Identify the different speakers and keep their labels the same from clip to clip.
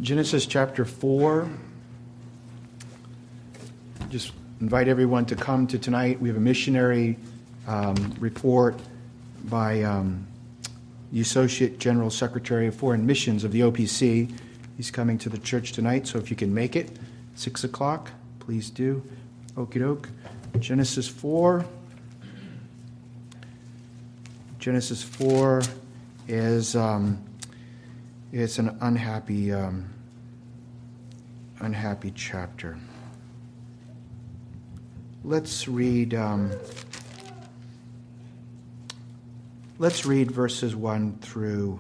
Speaker 1: Genesis chapter 4. Just invite everyone to come to tonight. We have a missionary report by the Associate General Secretary of Foreign Missions of the OPC. He's coming to the church tonight, so if you can make it, 6 o'clock, please do. Okie doke. Genesis 4. Genesis 4 is it's an unhappy chapter. Let's read verses 1 through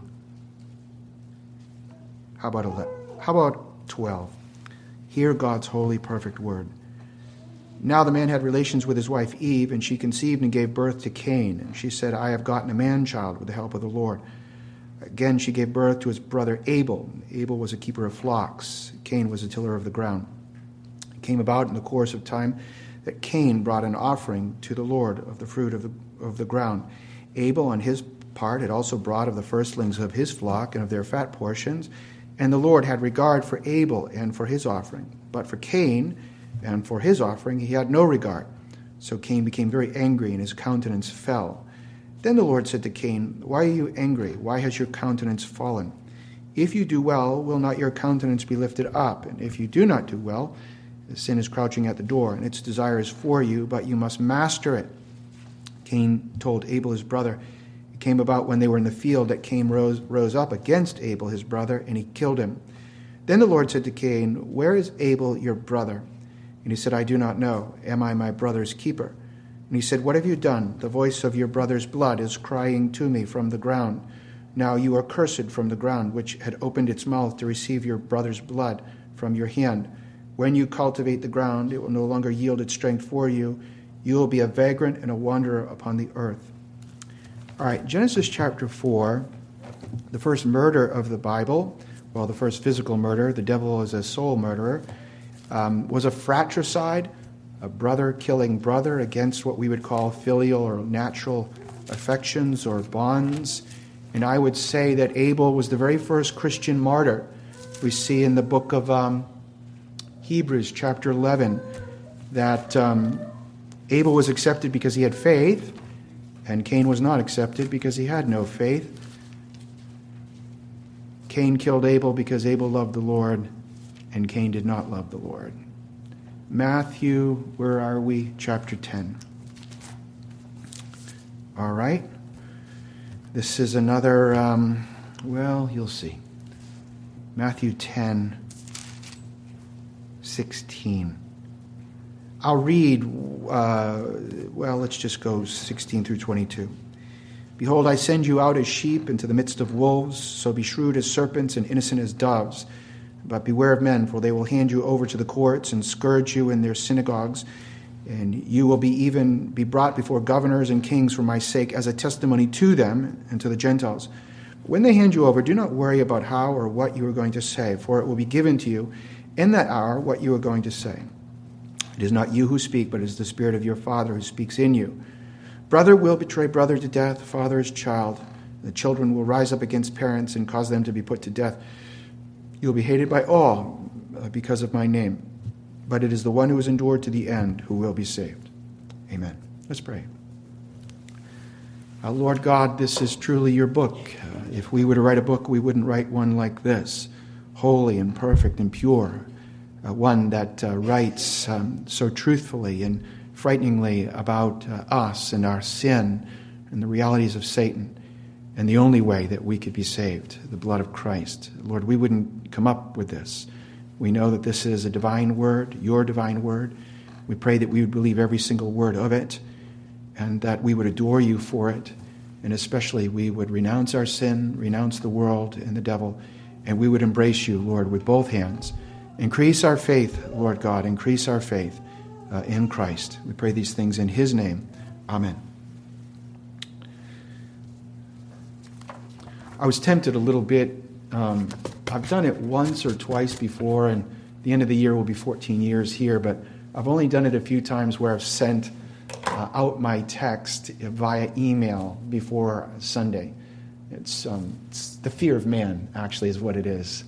Speaker 1: how about 12. Hear God's holy, perfect word. Now the man had relations with his wife Eve, and she conceived and gave birth to Cain. And she said, I have gotten a man-child with the help of the Lord. Again she gave birth to his brother Abel. Abel was a keeper of flocks. Cain was a tiller of the ground. It came about in the course of time that Cain brought an offering to the Lord of the fruit of the ground. Abel on his part had also brought of the firstlings of his flock and of their fat portions. And the Lord had regard for Abel and for his offering. But for Cain and for his offering he had no regard. So Cain became very angry, and his countenance fell. Then the Lord said to Cain, Why are you angry? Why has your countenance fallen? If you do well, will not your countenance be lifted up? And if you do not do well, the sin is crouching at the door, and its desire is for you, but you must master it. Cain told Abel his brother. It came about when they were in the field that Cain rose up against Abel his brother, and he killed him. Then the Lord said to Cain, Where is Abel your brother? And he said, I do not know. Am I my brother's keeper? And he said, What have you done? The voice of your brother's blood is crying to me from the ground. Now you are cursed from the ground, which had opened its mouth to receive your brother's blood from your hand. When you cultivate the ground, it will no longer yield its strength for you. You will be a vagrant and a wanderer upon the earth. All right, Genesis chapter 4, the first murder of the Bible, well, the first physical murder, the devil is a soul murderer, was a fratricide, a brother killing brother against what we would call filial or natural affections or bonds. And I would say that Abel was the very first Christian martyr. We see in the book of Hebrews chapter 11 that Abel was accepted because he had faith, and Cain was not accepted because he had no faith. Cain killed Abel because Abel loved the Lord, and Cain did not love the Lord. Matthew, where are we? Chapter 10. All right. This is another, well, you'll see. Matthew 10, 16. I'll read, let's just go 16 through 22. Behold, I send you out as sheep into the midst of wolves, so be shrewd as serpents and innocent as doves. But beware of men, for they will hand you over to the courts and scourge you in their synagogues, and you will be brought before governors and kings for my sake as a testimony to them and to the Gentiles. When they hand you over, do not worry about how or what you are going to say, for it will be given to you in that hour what you are going to say. It is not you who speak, but it is the Spirit of your Father who speaks in you. Brother will betray brother to death, father his child. The children will rise up against parents and cause them to be put to death. You will be hated by all because of my name, but it is the one who is endured to the end who will be saved. Amen. Let's pray. Lord God, this is truly your book. If we were to write a book, we wouldn't write one like this, holy and perfect and pure, one that writes so truthfully and frighteningly about us and our sin and the realities of Satan and the only way that we could be saved, the blood of Christ. Lord, we wouldn't come up with this. We know that this is a divine word, your divine word. We pray that we would believe every single word of it, and that we would adore you for it, and especially we would renounce our sin, renounce the world and the devil, and we would embrace you, Lord, with both hands. Increase our faith, Lord God, increase our faith in Christ. We pray these things in his name. Amen. I was tempted a little bit. I've done it once or twice before, and the end of the year will be 14 years here, but I've only done it a few times where I've sent out my text via email before Sunday. It's the fear of man, actually, is what it is.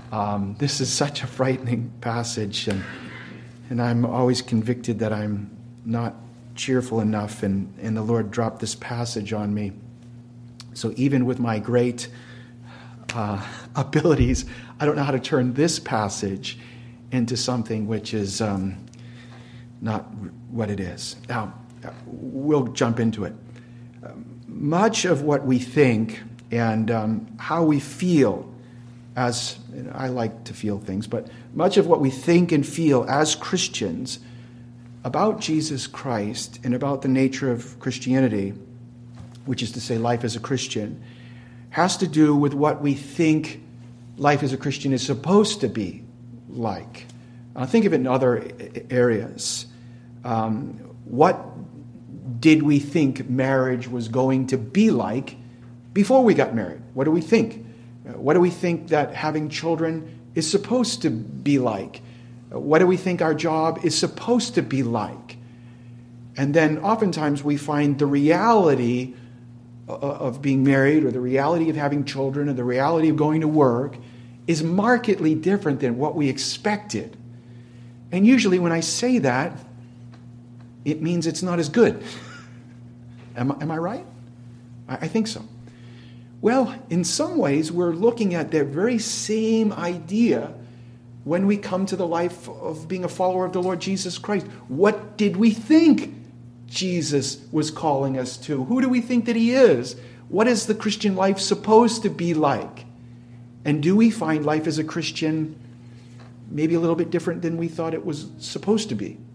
Speaker 1: This is such a frightening passage, and I'm always convicted that I'm not cheerful enough, and the Lord dropped this passage on me. So even with my great abilities, I don't know how to turn this passage into something which is not what it is. Now, we'll jump into it. Much of what we think and how we feel, as I like to feel things, but much of what we think and feel as Christians about Jesus Christ and about the nature of Christianity, which is to say life as a Christian, has to do with what we think life as a Christian is supposed to be like. Think of it in other areas. What did we think marriage was going to be like before we got married? What do we think? What do we think that having children is supposed to be like? What do we think our job is supposed to be like? And then oftentimes we find the reality of being married, or the reality of having children, or the reality of going to work is markedly different than what we expected. And usually when I say that, it means it's not as good. Am I right? I think so. Well, in some ways, we're looking at that very same idea when we come to the life of being a follower of the Lord Jesus Christ. What did we think Jesus was calling us to? Who do we think that he is? What is the Christian life supposed to be like? And do we find life as a Christian maybe a little bit different than we thought it was supposed to be?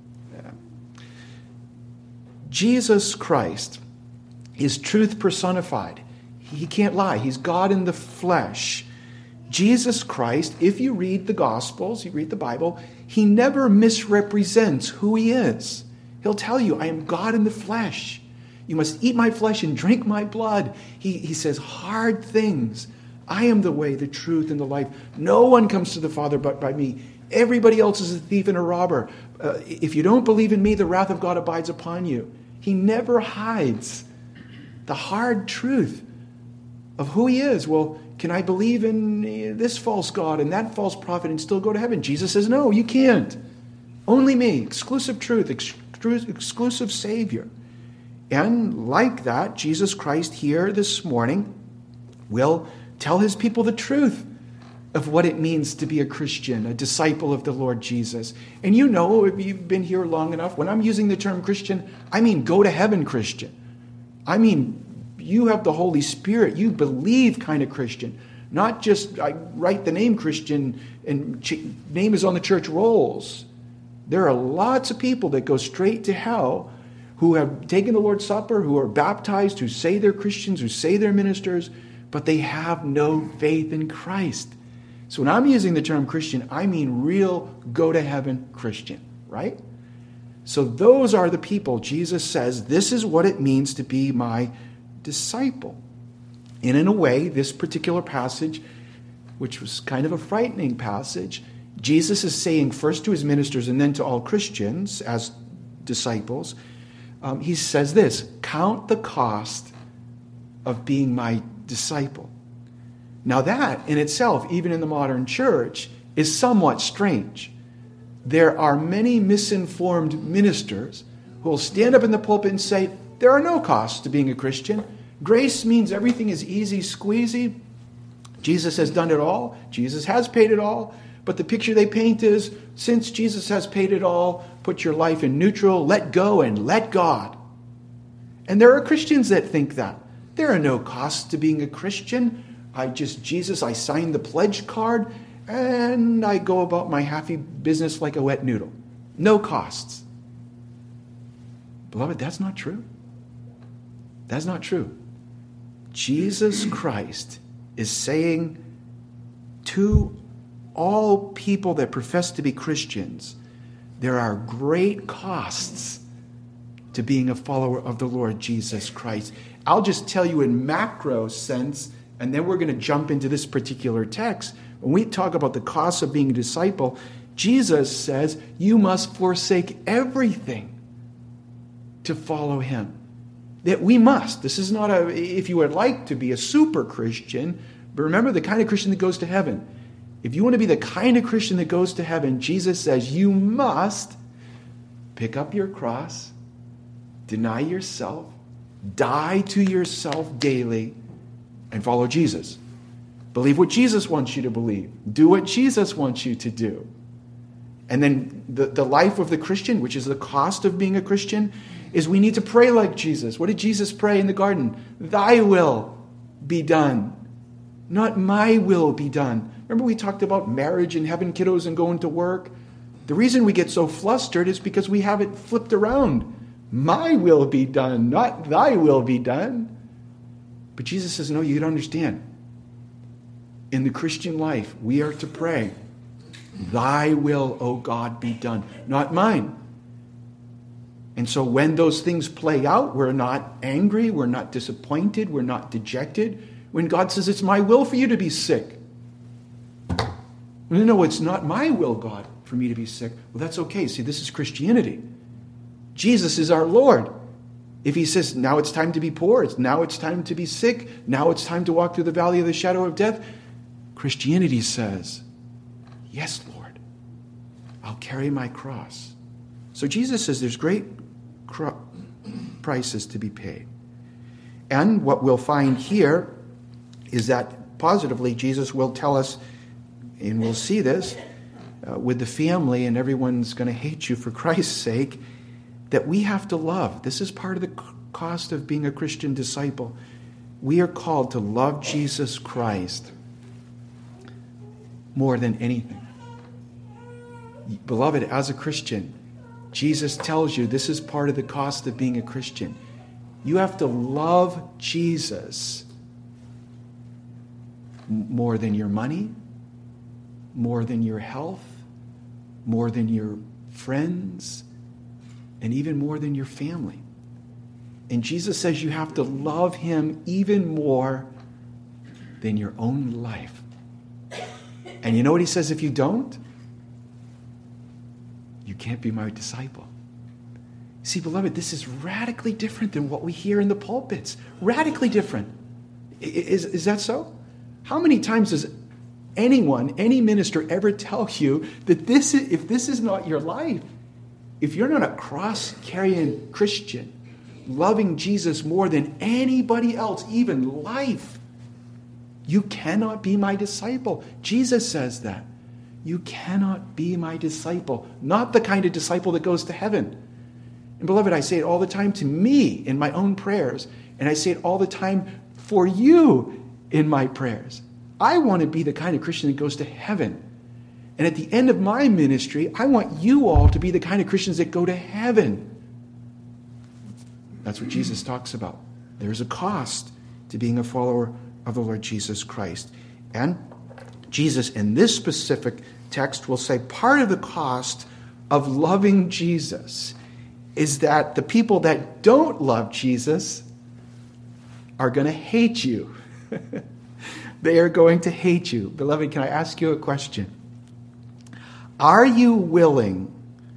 Speaker 1: Jesus Christ is truth personified. He can't lie. He's God in the flesh. Jesus Christ, if you read the Gospels, you read the Bible, he never misrepresents who he is. He'll tell you, I am God in the flesh. You must eat my flesh and drink my blood. He says hard things. I am the way, the truth, and the life. No one comes to the Father but by me. Everybody else is a thief and a robber. If you don't believe in me, the wrath of God abides upon you. He never hides the hard truth of who he is. Well, can I believe in this false God and that false prophet and still go to heaven? Jesus says, no, you can't. Only me. Exclusive truth. Exclusive Savior. And like that, Jesus Christ here this morning will tell his people the truth of what it means to be a Christian, a disciple of the Lord Jesus. And you know, if you've been here long enough, when I'm using the term Christian, I mean go to heaven Christian. I mean, you have the Holy Spirit, you believe kind of Christian. Not just, I write the name Christian and name is on the church rolls. There are lots of people that go straight to hell who have taken the Lord's Supper, who are baptized, who say they're Christians, who say they're ministers, but they have no faith in Christ. So when I'm using the term Christian, I mean real go-to-heaven Christian, right? So those are the people Jesus says, this is what it means to be my disciple. And in a way, this particular passage, which was kind of a frightening passage, Jesus is saying first to his ministers and then to all Christians as disciples, he says this, count the cost of being my disciple. Now that in itself, even in the modern church, is somewhat strange. There are many misinformed ministers who will stand up in the pulpit and say, there are no costs to being a Christian. Grace means everything is easy squeezy. Jesus has done it all. Jesus has paid it all. But the picture they paint is, since Jesus has paid it all, put your life in neutral, let go and let God. And there are Christians that think that. There are no costs to being a Christian. I sign the pledge card and I go about my happy business like a wet noodle. No costs. Beloved, that's not true. That's not true. Jesus Christ is saying to all people that profess to be Christians, there are great costs to being a follower of the Lord Jesus Christ. I'll just tell you in macro sense, and then we're going to jump into this particular text. When we talk about the costs of being a disciple, Jesus says you must forsake everything to follow him. That we must. This is not if you would like to be a super Christian, but remember the kind of Christian that goes to heaven. If you want to be the kind of Christian that goes to heaven, Jesus says you must pick up your cross, deny yourself, die to yourself daily, and follow Jesus. Believe what Jesus wants you to believe. Do what Jesus wants you to do. And then the life of the Christian, which is the cost of being a Christian, is we need to pray like Jesus. What did Jesus pray in the garden? Thy will be done, not my will be done. Remember we talked about marriage and having kiddos and going to work? The reason we get so flustered is because we have it flipped around. My will be done, not thy will be done. But Jesus says, no, you don't understand. In the Christian life, we are to pray, thy will, O God, be done, not mine. And so when those things play out, we're not angry, we're not disappointed, we're not dejected. When God says, it's my will for you to be sick. No, it's not my will, God, for me to be sick. Well, that's okay. See, this is Christianity. Jesus is our Lord. If he says, now it's time to be poor, now it's time to be sick, now it's time to walk through the valley of the shadow of death, Christianity says, yes, Lord, I'll carry my cross. So Jesus says there's great prices to be paid. And what we'll find here is that positively Jesus will tell us, and we'll see this with the family, and everyone's going to hate you for Christ's sake, that we have to love. This is part of the cost of being a Christian disciple. We are called to love Jesus Christ more than anything. Beloved, as a Christian, Jesus tells you this is part of the cost of being a Christian. You have to love Jesus more than your money, more than your health, more than your friends, and even more than your family. And Jesus says you have to love him even more than your own life. And you know what he says if you don't? You can't be my disciple. See, beloved, this is radically different than what we hear in the pulpits. Radically different. Is that so? How many times does anyone, any minister ever tell you that if this is not your life, if you're not a cross-carrying Christian, loving Jesus more than anybody else, even life, you cannot be my disciple. Jesus says that. You cannot be my disciple. Not the kind of disciple that goes to heaven. And beloved, I say it all the time to me in my own prayers, and I say it all the time for you in my prayers. I want to be the kind of Christian that goes to heaven. And at the end of my ministry, I want you all to be the kind of Christians that go to heaven. That's what Jesus talks about. There's a cost to being a follower of the Lord Jesus Christ. And Jesus, in this specific text, will say part of the cost of loving Jesus is that the people that don't love Jesus are going to hate you. They are going to hate you. Beloved, can I ask you a question? Are you willing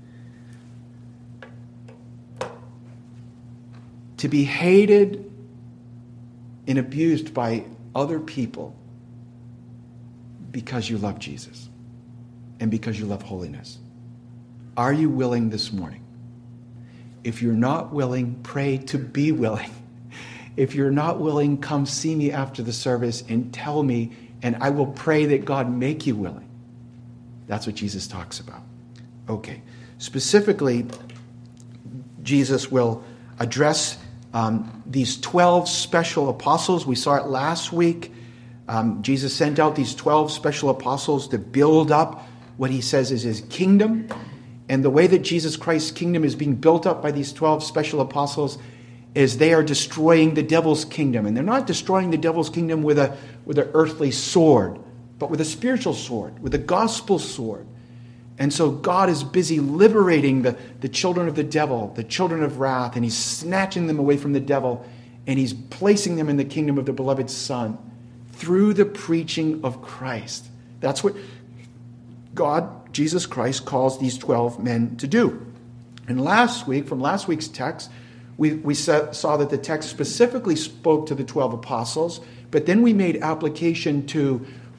Speaker 1: to be hated and abused by other people because you love Jesus and because you love holiness? Are you willing this morning? If you're not willing, pray to be willing. If you're not willing, come see me after the service and tell me, and I will pray that God make you willing. That's what Jesus talks about. Okay. Specifically, Jesus will address these 12 special apostles. We saw it last week. Jesus sent out these 12 special apostles to build up what he says is his kingdom. And the way that Jesus Christ's kingdom is being built up by these 12 special apostles is they are destroying the devil's kingdom. And they're not destroying the devil's kingdom with an earthly sword, but with a spiritual sword, with a gospel sword. And so God is busy liberating the children of the devil, the children of wrath, and he's snatching them away from the devil, and he's placing them in the kingdom of the beloved Son through the preaching of Christ. That's what God, Jesus Christ, calls these 12 men to do. And from last week's text, we saw that the text specifically spoke to the 12 apostles, but then we made application to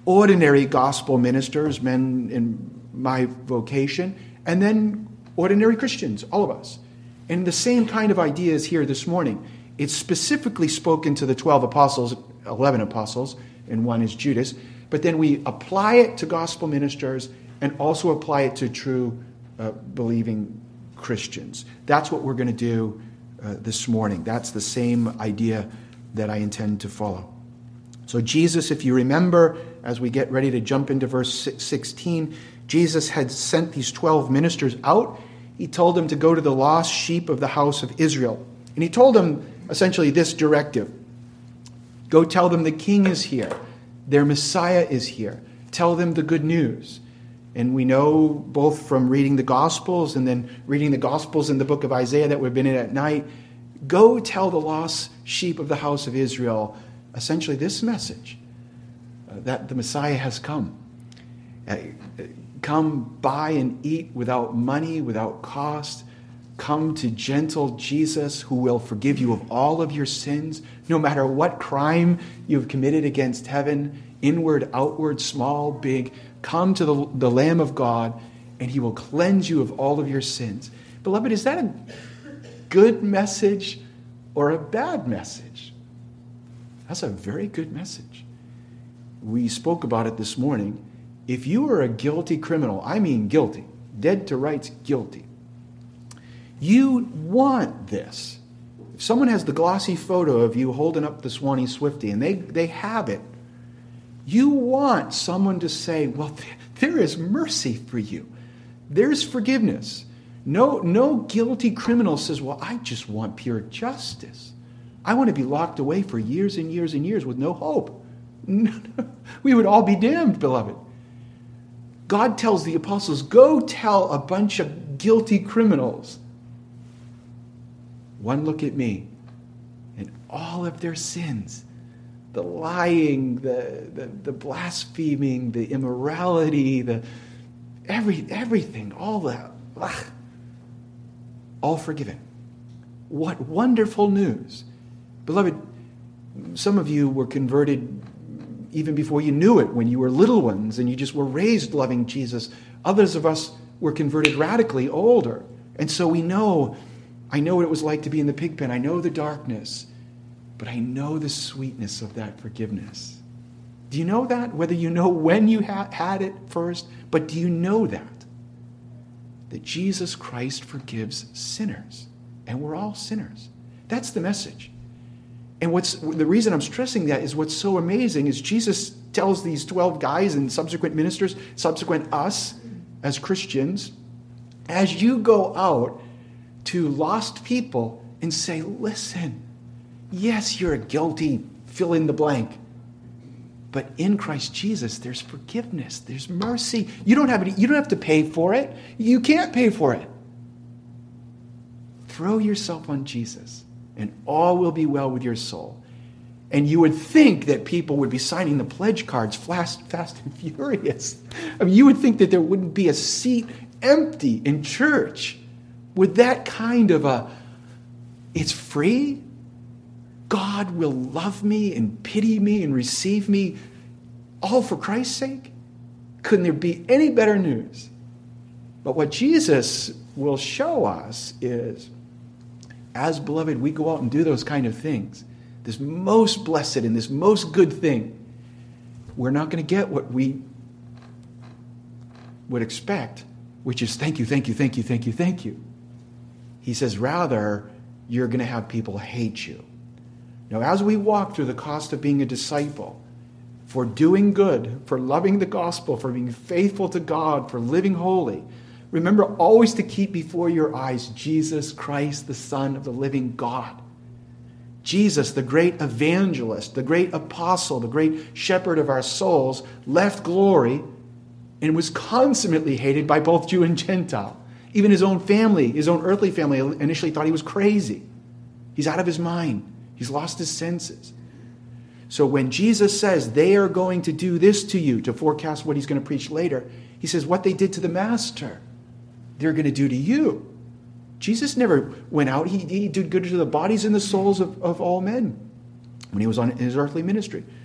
Speaker 1: ordinary gospel ministers, men in my vocation, and then ordinary Christians, all of us. And the same kind of idea is here this morning. It's specifically spoken to the 12 apostles, 11 apostles, and one is Judas. But then we apply it to gospel ministers and also apply it to true believing Christians. That's what we're going to do this morning. That's the same idea that I intend to follow. So Jesus, if you remember, as we get ready to jump into verse 16, Jesus had sent these 12 ministers out. He told them to go to the lost sheep of the house of Israel. And he told them essentially this directive. Go tell them the king is here. Their Messiah is here. Tell them the good news. And we know both from reading the Gospels and then reading the Gospels in the book of Isaiah that we've been in at night, go tell the lost sheep of the house of Israel essentially this message, that the Messiah has come. Come buy and eat without money, without cost. Come to gentle Jesus who will forgive you of all of your sins, no matter what crime you've committed against heaven, inward, outward, small, big. Come to the Lamb of God and he will cleanse you of all of your sins. Beloved, is that a good message or a bad message? That's a very good message. We spoke about it this morning. If you are a guilty criminal, I mean guilty, dead to rights guilty, you want this. If someone has the glossy photo of you holding up the Swanee Swiftie and they have it, you want someone to say, well, there is mercy for you. There's forgiveness. No guilty criminal says, well, I just want pure justice. I want to be locked away for years and years and years with no hope. We would all be damned, beloved. God tells the apostles, go tell a bunch of guilty criminals. One look at me and all of their sins, the lying, the blaspheming, the immorality, everything, all that, all forgiven. What wonderful news. Beloved, some of you were converted even before you knew it, when you were little ones and you just were raised loving Jesus. Others of us were converted radically older. And so I know what it was like to be in the pig pen. I know the darkness, but I know the sweetness of that forgiveness. Do you know that? Whether you know when you had it first, but do you know that? That Jesus Christ forgives sinners, and we're all sinners. That's the message. And the reason I'm stressing that is what's so amazing is Jesus tells these 12 guys and subsequent ministers, subsequent us as Christians, as you go out to lost people and say, listen, yes, you're a guilty, fill in the blank. But in Christ Jesus, there's forgiveness, there's mercy. You don't have to pay for it. You can't pay for it. Throw yourself on Jesus, and all will be well with your soul. And you would think that people would be signing the pledge cards fast and furious. I mean, you would think that there wouldn't be a seat empty in church with that kind of it's free. God will love me and pity me and receive me all for Christ's sake. Couldn't there be any better news? But what Jesus will show us is, as beloved, we go out and do those kind of things. This most blessed and this most good thing, we're not going to get what we would expect, which is thank you, thank you, thank you, thank you, thank you. He says, rather, you're going to have people hate you. Now, as we walk through the cost of being a disciple, for doing good, for loving the gospel, for being faithful to God, for living holy, remember always to keep before your eyes Jesus Christ, the Son of the living God. Jesus, the great evangelist, the great apostle, the great shepherd of our souls, left glory and was consummately hated by both Jew and Gentile. Even his own family, his own earthly family, initially thought he was crazy. He's out of his mind. He's lost his senses. So when Jesus says they are going to do this to you, to forecast what he's going to preach later, he says what they did to the master, they're going to do to you. Jesus never went out. He did good to the bodies and the souls of all men when he was on his earthly ministry.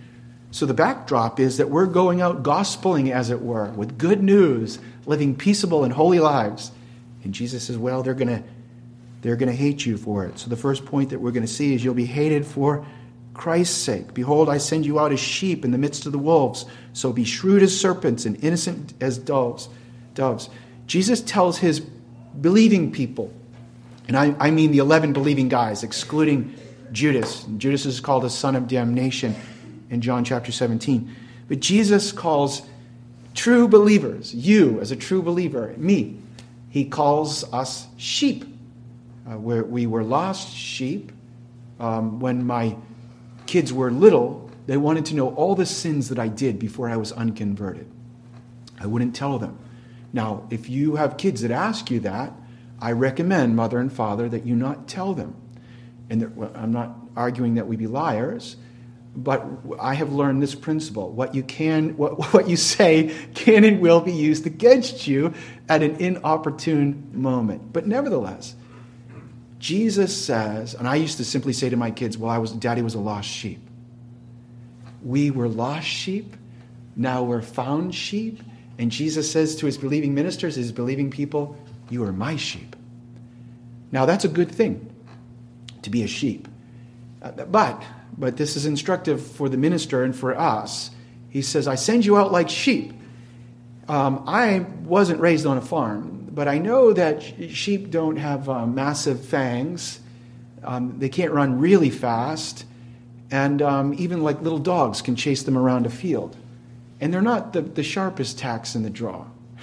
Speaker 1: So the backdrop is that we're going out gospeling, as it were, with good news, living peaceable and holy lives. And Jesus says, well, they're going to hate you for it. So the first point that we're going to see is you'll be hated for Christ's sake. Behold, I send you out as sheep in the midst of the wolves. So be shrewd as serpents and innocent as doves. Jesus tells his believing people, and I mean the 11 believing guys, excluding Judas. Judas is called a son of damnation in John chapter 17. But Jesus calls true believers, you as a true believer, me, he calls us sheep. We were lost sheep. When my kids were little, they wanted to know all the sins that I did before I was unconverted. I wouldn't tell them. Now, if you have kids that ask you that, I recommend, mother and father, that you not tell them. And I'm not arguing that we be liars, but I have learned this principle. What you say can and will be used against you at an inopportune moment. But nevertheless, Jesus says, and I used to simply say to my kids, well, Daddy was a lost sheep. We were lost sheep. Now we're found sheep. And Jesus says to his believing ministers, his believing people, you are my sheep. Now that's a good thing, to be a sheep. But this is instructive for the minister and for us. He says, I send you out like sheep. I wasn't raised on a farm, but I know that sheep don't have massive fangs. They can't run really fast. And even like little dogs can chase them around a field. And they're not the sharpest tacks in the draw.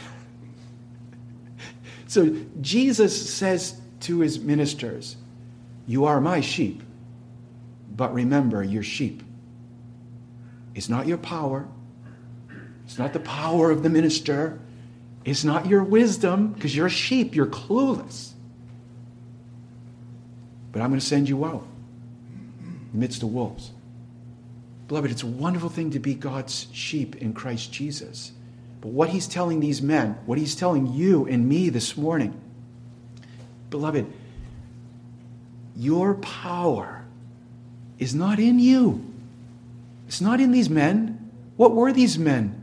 Speaker 1: So Jesus says to his ministers, you are my sheep, but remember, you're sheep. It's not your power. It's not the power of the minister. It's not your wisdom, because you're a sheep. You're clueless. But I'm going to send you out amidst the wolves. Beloved, it's a wonderful thing to be God's sheep in Christ Jesus. But what he's telling these men, what he's telling you and me this morning, beloved, your power is not in you. It's not in these men. What were these men?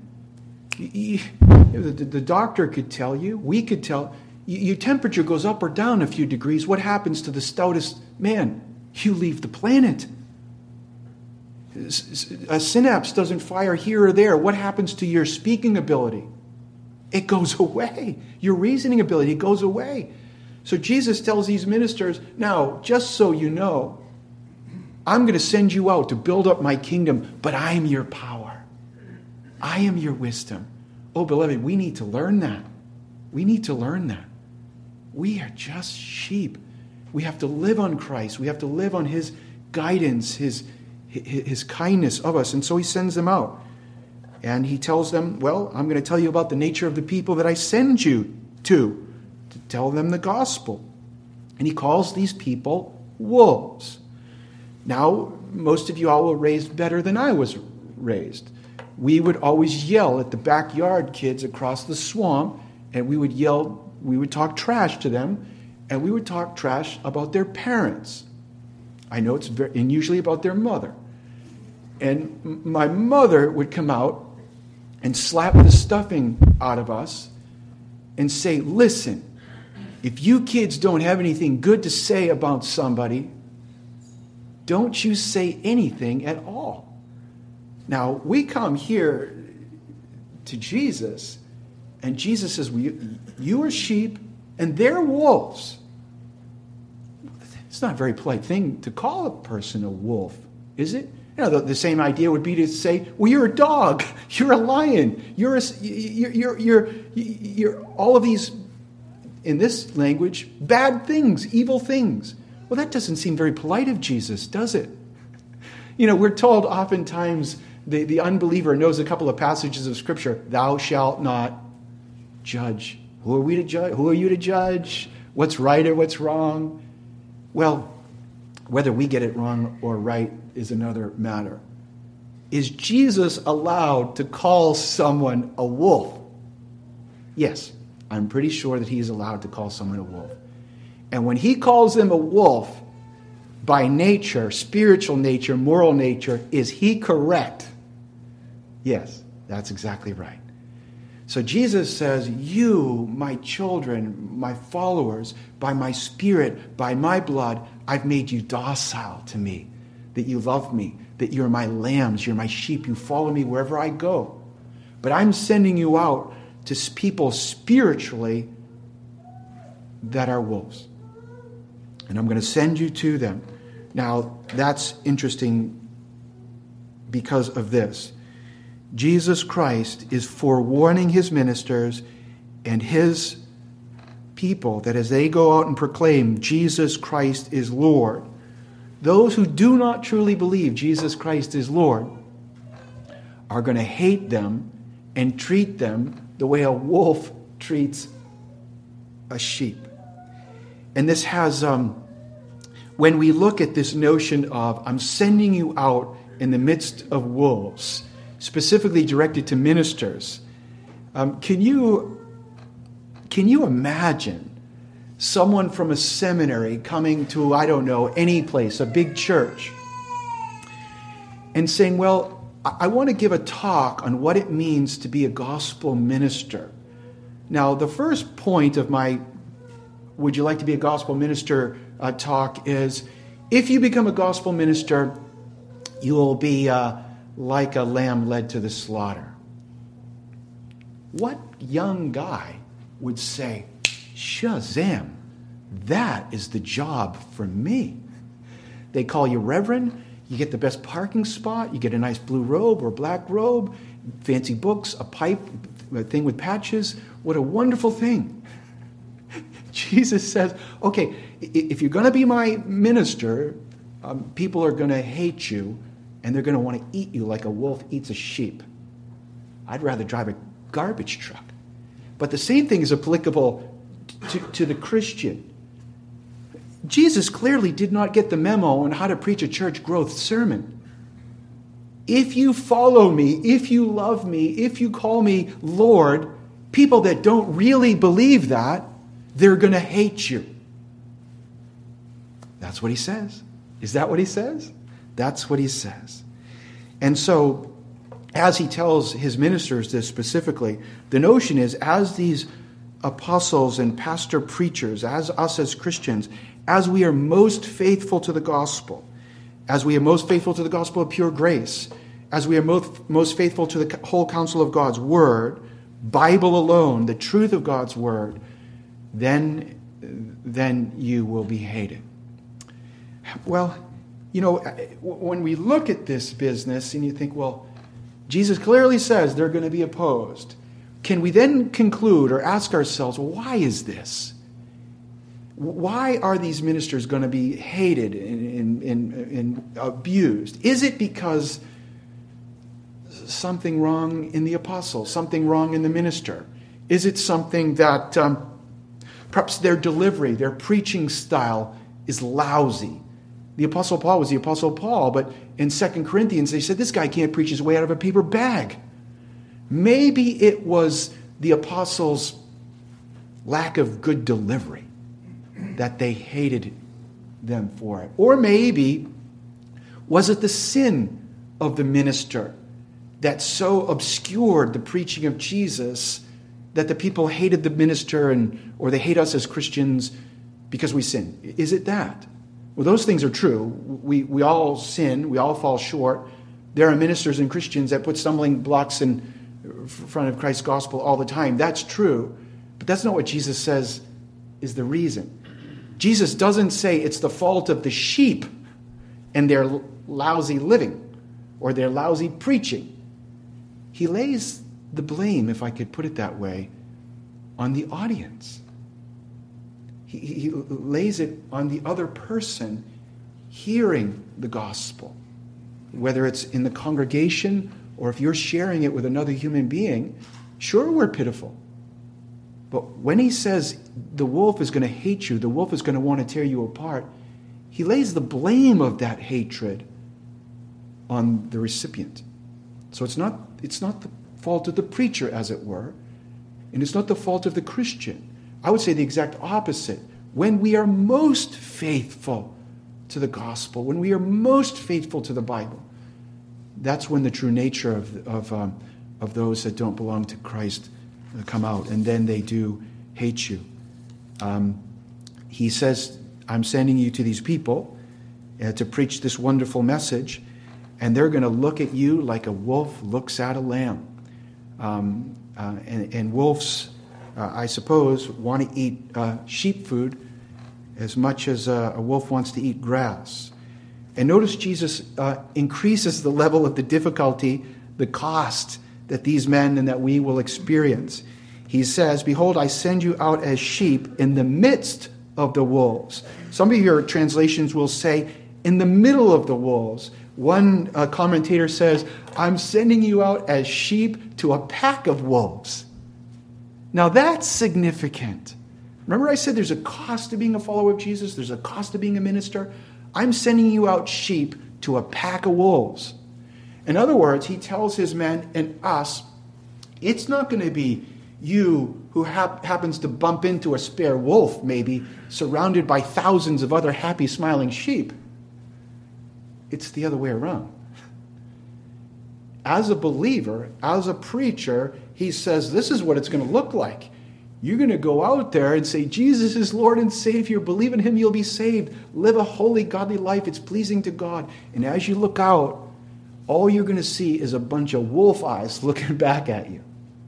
Speaker 1: The doctor could tell you, we could tell, your temperature goes up or down a few degrees. What happens to the stoutest man? You leave the planet. A synapse doesn't fire here or there. What happens to your speaking ability? It goes away. Your reasoning ability goes away. So Jesus tells these ministers, now, just so you know, I'm going to send you out to build up my kingdom, but I am your power. I am your wisdom. Oh, beloved, we need to learn that. We need to learn that. We are just sheep. We have to live on Christ. We have to live on his guidance, his kindness of us. And so he sends them out. And he tells them, well, I'm going to tell you about the nature of the people that I send you to tell them the gospel. And he calls these people wolves. Now, most of you all were raised better than I was raised. We would always yell at the backyard kids across the swamp, and we would talk trash to them, and we would talk trash about their parents. I know and usually about their mother. And my mother would come out and slap the stuffing out of us and say, listen, if you kids don't have anything good to say about somebody, don't you say anything at all. Now, we come here to Jesus, and Jesus says, well, you are sheep, and they're wolves. It's not a very polite thing to call a person a wolf, is it? You know, the same idea would be to say, well, you're a dog, you're a lion, you're all of these, in this language, bad things, evil things. Well, that doesn't seem very polite of Jesus, does it? You know, we're told oftentimes the unbeliever knows a couple of passages of Scripture. Thou shalt not judge. Who are we to judge? Who are you to judge? What's right or what's wrong? Well, whether we get it wrong or right is another matter. Is Jesus allowed to call someone a wolf? Yes, I'm pretty sure that he is allowed to call someone a wolf. And when he calls them a wolf, by nature, spiritual nature, moral nature, is he correct? Yes, that's exactly right. So Jesus says, you, my children, my followers, by my Spirit, by my blood, I've made you docile to me, that you love me, that you're my lambs, you're my sheep, you follow me wherever I go. But I'm sending you out to people spiritually that are wolves. And I'm going to send you to them. Now, that's interesting because of this. Jesus Christ is forewarning his ministers and his people that as they go out and proclaim Jesus Christ is Lord, those who do not truly believe Jesus Christ is Lord are going to hate them and treat them the way a wolf treats a sheep. And this has, when we look at this notion of I'm sending you out in the midst of wolves, specifically directed to ministers, can you imagine someone from a seminary coming to, I don't know, any place, a big church, and saying, well, I want to give a talk on what it means to be a gospel minister. Now, the first point of my would you like to be a gospel minister talk is, if you become a gospel minister, you will be like a lamb led to the slaughter. What young guy would say, Shazam, that is the job for me? They call you reverend, you get the best parking spot, you get a nice blue robe or black robe, fancy books, a pipe, a thing with patches. What a wonderful thing. Jesus says, okay, if you're going to be my minister, people are going to hate you, and they're going to want to eat you like a wolf eats a sheep. I'd rather drive a garbage truck. But the same thing is applicable to the Christian. Jesus clearly did not get the memo on how to preach a church growth sermon. If you follow me, if you love me, if you call me Lord, people that don't really believe that, they're going to hate you. That's what he says. Is that what he says? That's what he says. And so, as he tells his ministers this specifically, the notion is, as these apostles and pastor preachers, as us as Christians, as we are most faithful to the gospel, as we are most faithful to the gospel of pure grace, as we are most faithful to the whole counsel of God's word, Bible alone, the truth of God's word, then you will be hated. Well, you know, when we look at this business and you think, well, Jesus clearly says they're going to be opposed. Can we then conclude or ask ourselves, well, why is this? Why are these ministers going to be hated and abused? Is it because something wrong in the apostle, something wrong in the minister? Is it something that perhaps their delivery, their preaching style is lousy? The Apostle Paul was the Apostle Paul, but in 2 Corinthians they said, this guy can't preach his way out of a paper bag. Maybe it was the apostles' lack of good delivery that they hated them for it. Or maybe was it the sin of the minister that so obscured the preaching of Jesus that the people hated the minister, or they hate us as Christians because we sin? Is it that? Well, those things are true. We all sin. We all fall short. There are ministers and Christians that put stumbling blocks in front of Christ's gospel all the time. That's true. But that's not what Jesus says is the reason. Jesus doesn't say it's the fault of the sheep and their lousy living or their lousy preaching. He lays the blame, if I could put it that way, on the audience. He lays it on the other person hearing the gospel, whether it's in the congregation or if you're sharing it with another human being. Sure, we're pitiful. But when he says the wolf is going to hate you, the wolf is going to want to tear you apart, he lays the blame of that hatred on the recipient. So it's not the fault of the preacher, as it were, and it's not the fault of the Christian. I would say the exact opposite. When we are most faithful to the gospel, when we are most faithful to the Bible, That's when the true nature of those that don't belong to Christ come out, and then they do hate you. He says, I'm sending you to these people to preach this wonderful message, and they're going to look at you like a wolf looks at a lamb. And wolves, I suppose, want to eat sheep food as much as a wolf wants to eat grass. And notice Jesus increases the level of the difficulty, the cost that these men and that we will experience. He says, behold, I send you out as sheep in the midst of the wolves. Some of your translations will say, in the middle of the wolves. One commentator says, I'm sending you out as sheep to a pack of wolves. Now that's significant. Remember I said there's a cost to being a follower of Jesus? There's a cost to being a minister? I'm sending you out sheep to a pack of wolves. In other words, he tells his men and us, it's not going to be you who happens to bump into a spare wolf, maybe, surrounded by thousands of other happy, smiling sheep. It's the other way around. As a believer, as a preacher, he says, this is what it's going to look like. You're going to go out there and say, Jesus is Lord and Savior. Believe in him, you'll be saved. Live a holy, godly life. It's pleasing to God. And as you look out, all you're going to see is a bunch of wolf eyes looking back at you.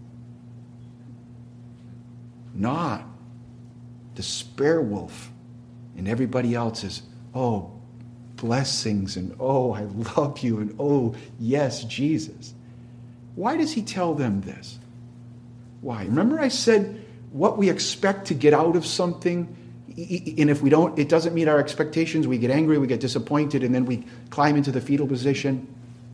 Speaker 1: Not the spare wolf. And everybody else is, oh, blessings, and oh, I love you, and oh, yes, Jesus. Why does he tell them this? Why? Remember I said what we expect to get out of something, and if we don't, it doesn't meet our expectations, we get angry, we get disappointed, and then we climb into the fetal position.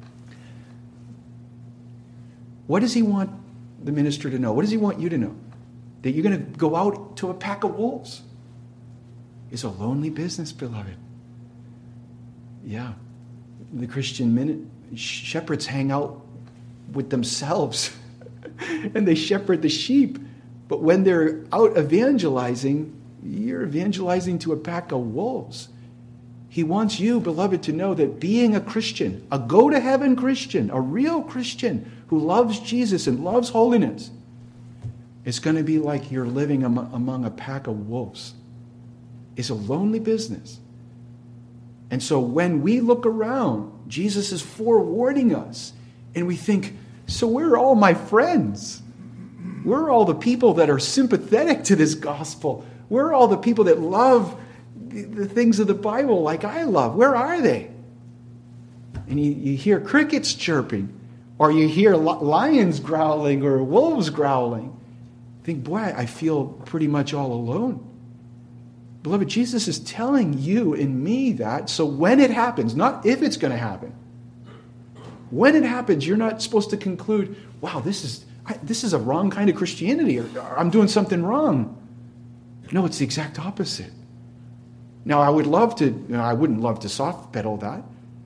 Speaker 1: What does he want the minister to know? What does he want you to know? That you're going to go out to a pack of wolves. It's a lonely business, beloved. Yeah. The Christian shepherds hang out with themselves and they shepherd the sheep. But when they're out evangelizing, you're evangelizing to a pack of wolves. He wants you, beloved, to know that being a Christian, a go-to-heaven Christian, a real Christian who loves Jesus and loves holiness, it's going to be like you're living among a pack of wolves. It's a lonely business. And so when we look around, Jesus is forewarning us, and we think, so where are all my friends? Where are all the people that are sympathetic to this gospel? Where are all the people that love the things of the Bible like I love? Where are they? And you hear crickets chirping, or you hear lions growling or wolves growling. Think, boy, I feel pretty much all alone. Beloved, Jesus is telling you and me that, so when it happens, not if it's going to happen, when it happens, you're not supposed to conclude, wow, this is a wrong kind of Christianity, or I'm doing something wrong. No, it's the exact opposite. Now, I wouldn't love to soft pedal that.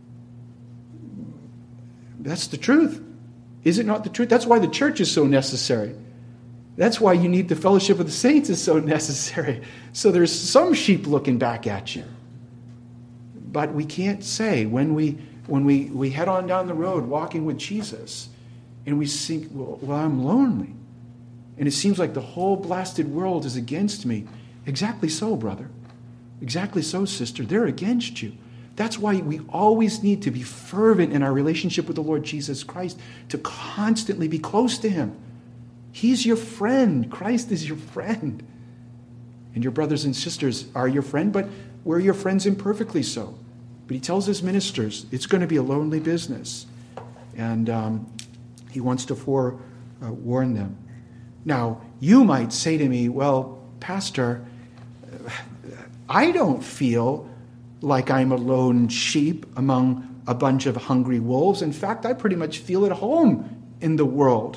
Speaker 1: That's the truth. Is it not the truth? That's why the church is so necessary. That's why you need the fellowship of the saints is so necessary. So there's some sheep looking back at you. But we can't say when we head on down the road walking with Jesus and we think, well, I'm lonely. And it seems like the whole blasted world is against me. Exactly so, brother. Exactly so, sister. They're against you. That's why we always need to be fervent in our relationship with the Lord Jesus Christ, to constantly be close to him. He's your friend. Christ is your friend. And your brothers and sisters are your friend, but we're your friends imperfectly so. But he tells his ministers it's going to be a lonely business. And he wants to forewarn them. Now, you might say to me, well, Pastor, I don't feel like I'm a lone sheep among a bunch of hungry wolves. In fact, I pretty much feel at home in the world.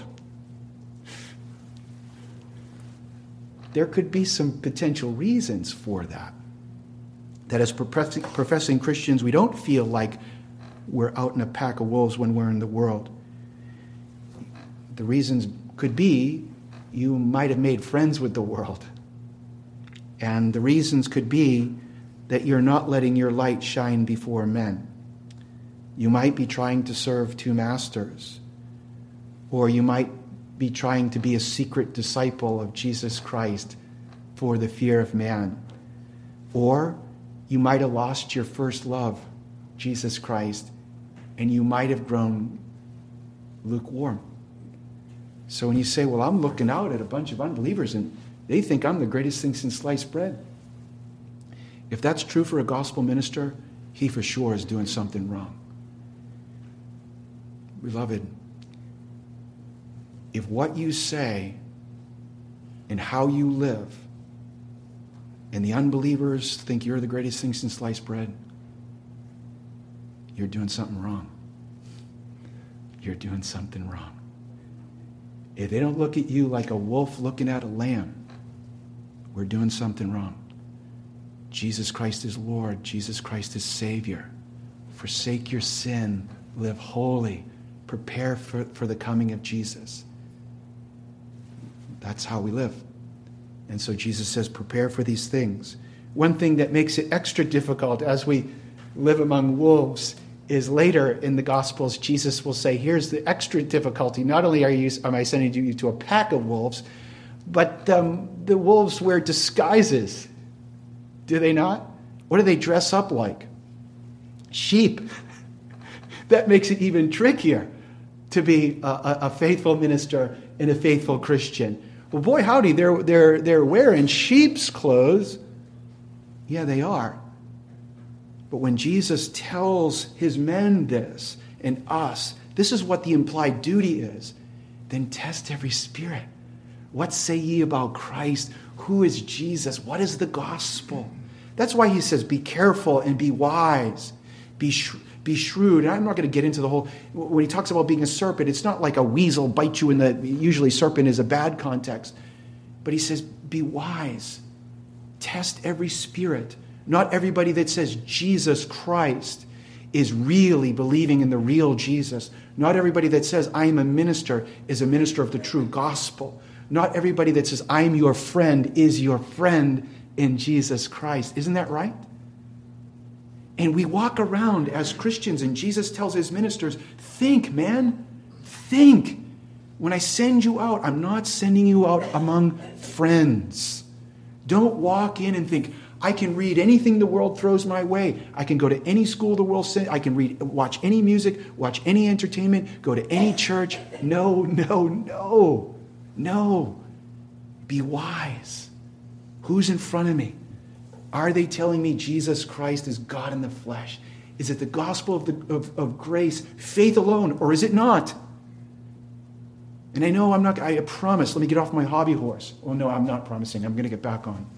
Speaker 1: There could be some potential reasons for that. That as professing Christians, we don't feel like we're out in a pack of wolves when we're in the world. The reasons could be you might have made friends with the world. And the reasons could be that you're not letting your light shine before men. You might be trying to serve two masters. Or you might be trying to be a secret disciple of Jesus Christ for the fear of man. Or you might have lost your first love, Jesus Christ, and you might have grown lukewarm. So when you say, well, I'm looking out at a bunch of unbelievers and they think I'm the greatest thing since sliced bread. If that's true for a gospel minister, he for sure is doing something wrong. Beloved, if what you say and how you live and the unbelievers think you're the greatest thing since sliced bread, you're doing something wrong. You're doing something wrong. If they don't look at you like a wolf looking at a lamb, we're doing something wrong. Jesus Christ is Lord. Jesus Christ is Savior. Forsake your sin. Live holy. Prepare for the coming of Jesus. That's how we live. And so Jesus says, prepare for these things. One thing that makes it extra difficult as we live among wolves is later in the Gospels, Jesus will say, here's the extra difficulty. Not only am I sending you to a pack of wolves, but the wolves wear disguises. Do they not? What do they dress up like? Sheep. That makes it even trickier to be a faithful minister and a faithful Christian. Well, boy, howdy, they're wearing sheep's clothes. Yeah, they are. But when Jesus tells his men this and us, this is what the implied duty is, then test every spirit. What say ye about Christ? Who is Jesus? What is the gospel? That's why he says, be careful and be wise. Be shrewd. And I'm not going to get into the whole, when he talks about being a serpent, it's not like a weasel bites you in the, usually serpent is a bad context. But he says, be wise. Test every spirit. Not everybody that says Jesus Christ is really believing in the real Jesus. Not everybody that says I am a minister is a minister of the true gospel. Not everybody that says I'm your friend is your friend in Jesus Christ. Isn't that right? And we walk around as Christians and Jesus tells his ministers, think, man, think. When I send you out, I'm not sending you out among friends. Don't walk in and think, I can read anything the world throws my way. I can go to any school the world sends. I can watch any music, watch any entertainment, go to any church. No. Be wise. Who's in front of me? Are they telling me Jesus Christ is God in the flesh? Is it the gospel of grace, faith alone, or is it not? And I know I promise, let me get off my hobby horse. Oh no, I'm not promising. I'm going to get back on.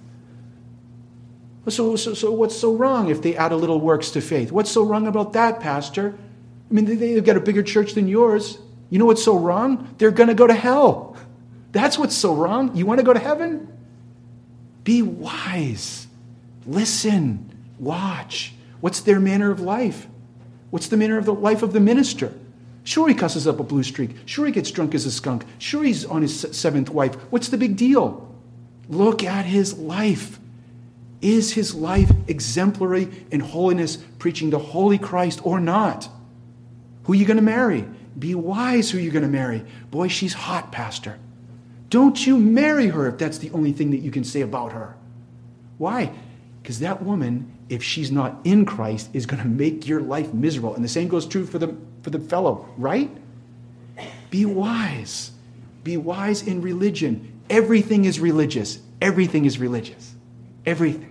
Speaker 1: So what's so wrong if they add a little works to faith? What's so wrong about that, Pastor? I mean, they've got a bigger church than yours. You know what's so wrong? They're going to go to hell. That's what's so wrong. You want to go to heaven? Be wise. Listen. Watch. What's their manner of life? What's the manner of the life of the minister? Sure, he cusses up a blue streak. Sure, he gets drunk as a skunk. Sure, he's on his seventh wife. What's the big deal? Look at his life. Is his life exemplary in holiness, preaching the holy Christ or not? Who are you going to marry? Be wise who you're going to marry. Boy, she's hot, Pastor. Don't you marry her if that's the only thing that you can say about her. Why? Because that woman, if she's not in Christ, is going to make your life miserable. And the same goes true for the fellow, right? Be wise. Be wise in religion. Everything is religious. Everything is religious. Everything.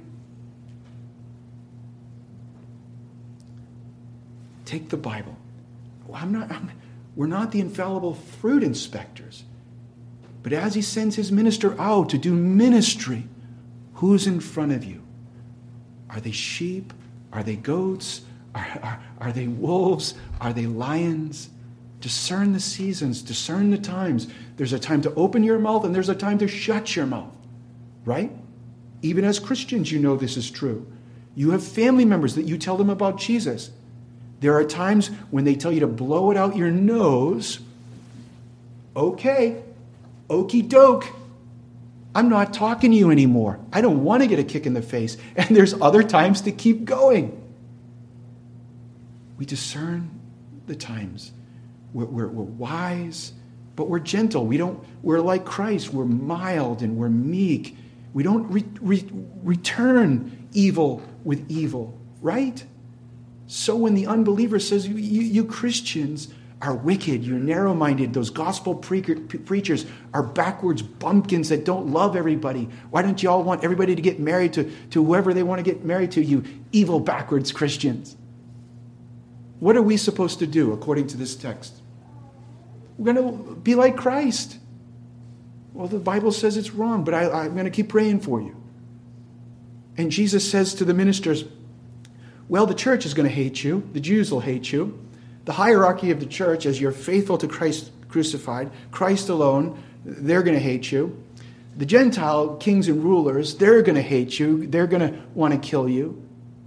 Speaker 1: Take the Bible. We're not the infallible fruit inspectors. But as he sends his minister out to do ministry, who's in front of you? Are they sheep? Are they goats? Are they wolves? Are they lions? Discern the seasons. Discern the times. There's a time to open your mouth and there's a time to shut your mouth. Right? Even as Christians, you know this is true. You have family members that you tell them about Jesus. There are times when they tell you to blow it out your nose. Okay, okie doke. I'm not talking to you anymore. I don't want to get a kick in the face. And there's other times to keep going. We discern the times. We're wise, but we're gentle. We're like Christ. We're mild and we're meek. We don't return evil with evil, right? So when the unbeliever says, you Christians are wicked, you're narrow-minded, those gospel preachers are backwards bumpkins that don't love everybody. Why don't you all want everybody to get married to whoever they want to get married to, you evil backwards Christians? What are we supposed to do according to this text? We're going to be like Christ. Well, the Bible says it's wrong, but I'm going to keep praying for you. And Jesus says to the ministers, well, the church is going to hate you. The Jews will hate you. The hierarchy of the church, as you're faithful to Christ crucified, Christ alone, they're going to hate you. The Gentile kings and rulers, they're going to hate you. They're going to want to kill you.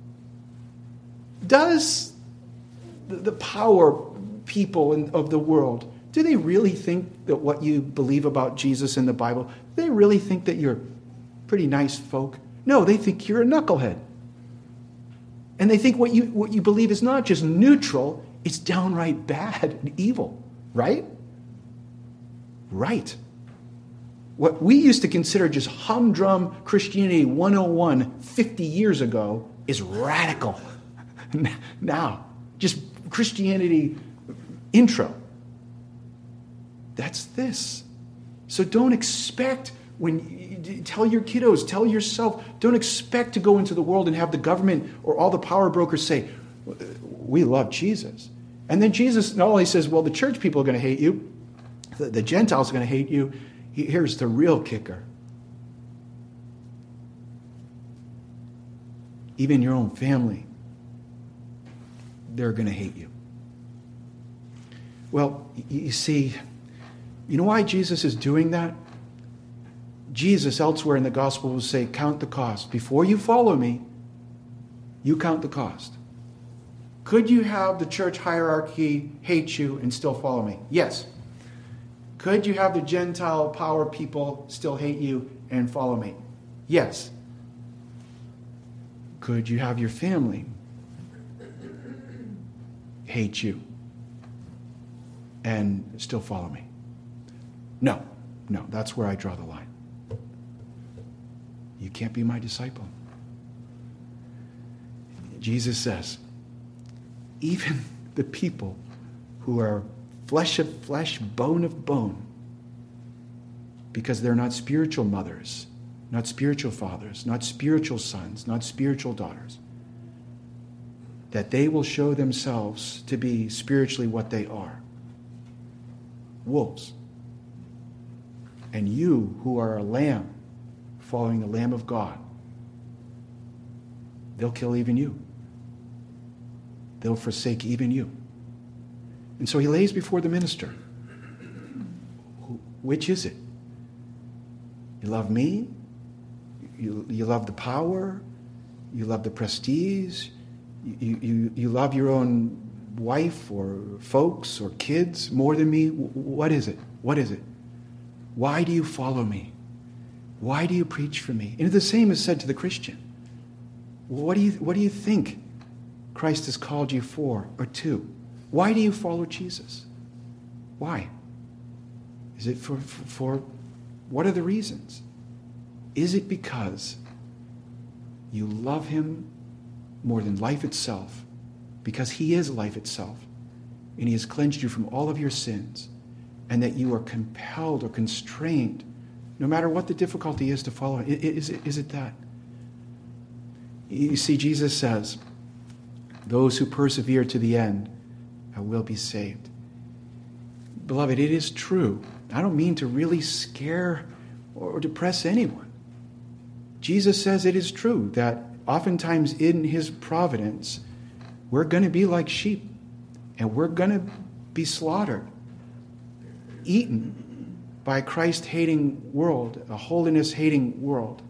Speaker 1: Does the power people of the world, do they really think that what you believe about Jesus in the Bible, do they really think that you're pretty nice folk? No, they think you're a knucklehead. And they think what you believe is not just neutral, it's downright bad and evil, right? Right. What we used to consider just humdrum Christianity 101 50 years ago is radical. Now, just Christianity intro. That's this. So don't expect, tell your kiddos, tell yourself, don't expect to go into the world and have the government or all the power brokers say, we love Jesus. And then Jesus not only says, well, the church people are going to hate you, the Gentiles are going to hate you. Here's the real kicker. Even your own family, they're going to hate you. Well, you see, you know why Jesus is doing that? Jesus elsewhere in the gospel will say, count the cost. Before you follow me, you count the cost. Could you have the church hierarchy hate you and still follow me? Yes. Could you have the Gentile power people still hate you and follow me? Yes. Could you have your family hate you and still follow me? No, that's where I draw the line. You can't be my disciple. Jesus says, even the people who are flesh of flesh, bone of bone, because they're not spiritual mothers, not spiritual fathers, not spiritual sons, not spiritual daughters, that they will show themselves to be spiritually what they are. Wolves. And you who are a lamb, following the Lamb of God, they'll kill even you. They'll forsake even you. And so he lays before the minister, which is it? You love me? You love the power? You love the prestige? You love your own wife or folks or kids more than me? What is it? What is it? Why do you follow me? Why do you preach for me? And the same is said to the Christian. What do you think Christ has called you for or to? Why do you follow Jesus? Why? Is it for what are the reasons? Is it because you love him more than life itself? Because he is life itself, and he has cleansed you from all of your sins, and that you are compelled or constrained, no matter what the difficulty is, to follow him? Is it that? You see, Jesus says, those who persevere to the end will be saved. Beloved, it is true. I don't mean to really scare or depress anyone. Jesus says it is true that oftentimes in his providence, we're going to be like sheep, and we're going to be slaughtered, eaten by a Christ-hating world, a holiness-hating world.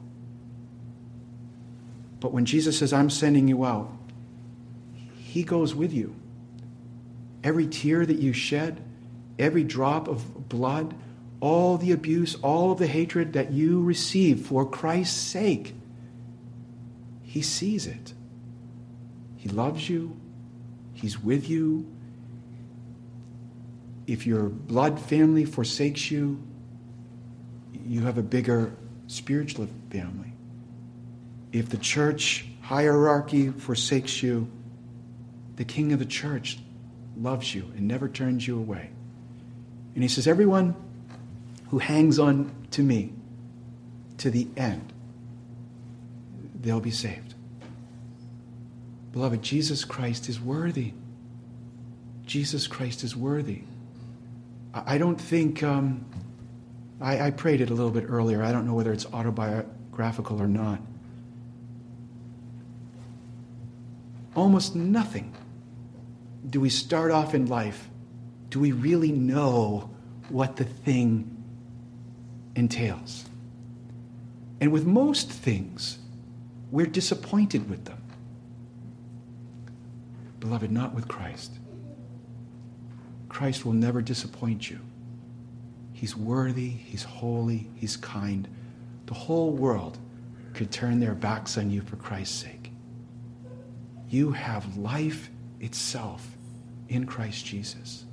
Speaker 1: But when Jesus says, I'm sending you out, he goes with you. Every tear that you shed, every drop of blood, all the abuse, all of the hatred that you receive for Christ's sake, he sees it. He loves you. He's with you. If your blood family forsakes you, you have a bigger spiritual family. If the church hierarchy forsakes you, the king of the church loves you and never turns you away. And he says, everyone who hangs on to me to the end, they'll be saved. Beloved, Jesus Christ is worthy. Jesus Christ is worthy. I don't think, I prayed it a little bit earlier. I don't know whether it's autobiographical or not. Almost nothing do we start off in life, do we really know what the thing entails. And with most things, we're disappointed with them. Beloved, not with Christ. Christ will never disappoint you. He's worthy, he's holy, he's kind. The whole world could turn their backs on you for Christ's sake. You have life itself in Christ Jesus.